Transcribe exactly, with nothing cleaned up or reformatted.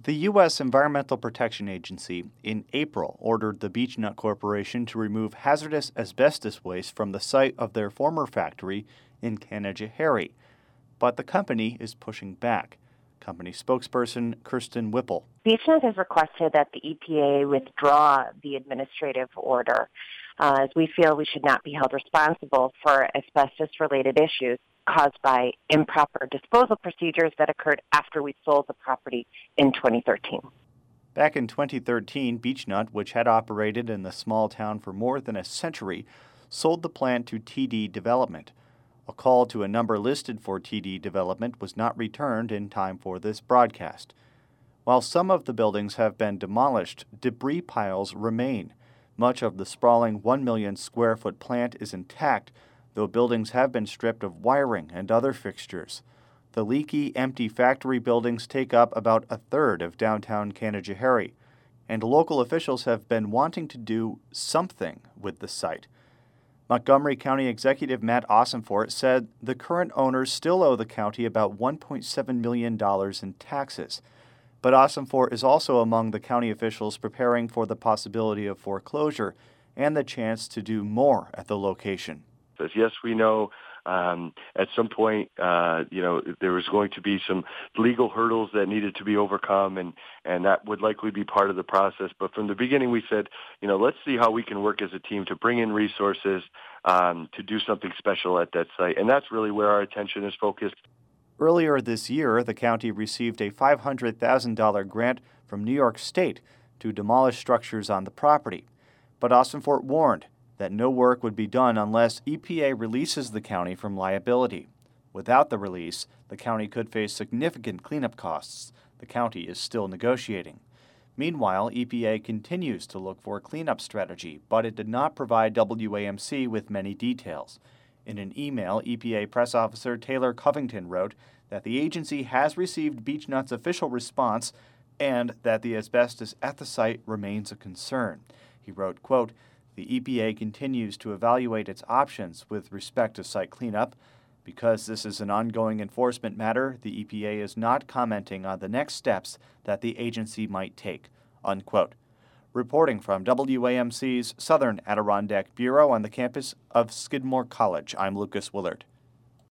The U S Environmental Protection Agency in April ordered the Beech-Nut Corporation to remove hazardous asbestos waste from the site of their former factory in Canajoharie, but the company is pushing back. Company spokesperson Kirsten Whipple. Beech-Nut has requested that the E P A withdraw the administrative order, uh, as we feel we should not be held responsible for asbestos-related issues caused by improper disposal procedures that occurred after we sold the property in twenty thirteen. Back in twenty thirteen, Beech-Nut, which had operated in the small town for more than a century, sold the plant to T D Development. A call to a number listed for T D Development was not returned in time for this broadcast. While some of the buildings have been demolished, debris piles remain. Much of the sprawling one million square foot plant is intact, though buildings have been stripped of wiring and other fixtures. The leaky, empty factory buildings take up about a third of downtown Canajoharie, and local officials have been wanting to do something with the site. Montgomery County Executive Matt Ossenfort said the current owners still owe the county about one point seven million dollars in taxes. But Ossenfort is also among the county officials preparing for the possibility of foreclosure and the chance to do more at the location. Yes, we know um, at some point, uh, you know, there was going to be some legal hurdles that needed to be overcome, and, and that would likely be part of the process. But from the beginning, we said, you know, let's see how we can work as a team to bring in resources um, to do something special at that site. And that's really where our attention is focused. Earlier this year, the county received a five hundred thousand dollars grant from New York State to demolish structures on the property. But Ossenfort warned that no work would be done unless E P A releases the county from liability. Without the release, the county could face significant cleanup costs. The county is still negotiating. Meanwhile, E P A continues to look for a cleanup strategy, but it did not provide W A M C with many details. In an email, E P A press officer Taylor Covington wrote that the agency has received Beech-Nut's official response and that the asbestos at the site remains a concern. He wrote, quote, "The E P A continues to evaluate its options with respect to site cleanup. Because this is an ongoing enforcement matter, the E P A is not commenting on the next steps that the agency might take," unquote. Reporting from W A M C's Southern Adirondack Bureau on the campus of Skidmore College, I'm Lucas Willard.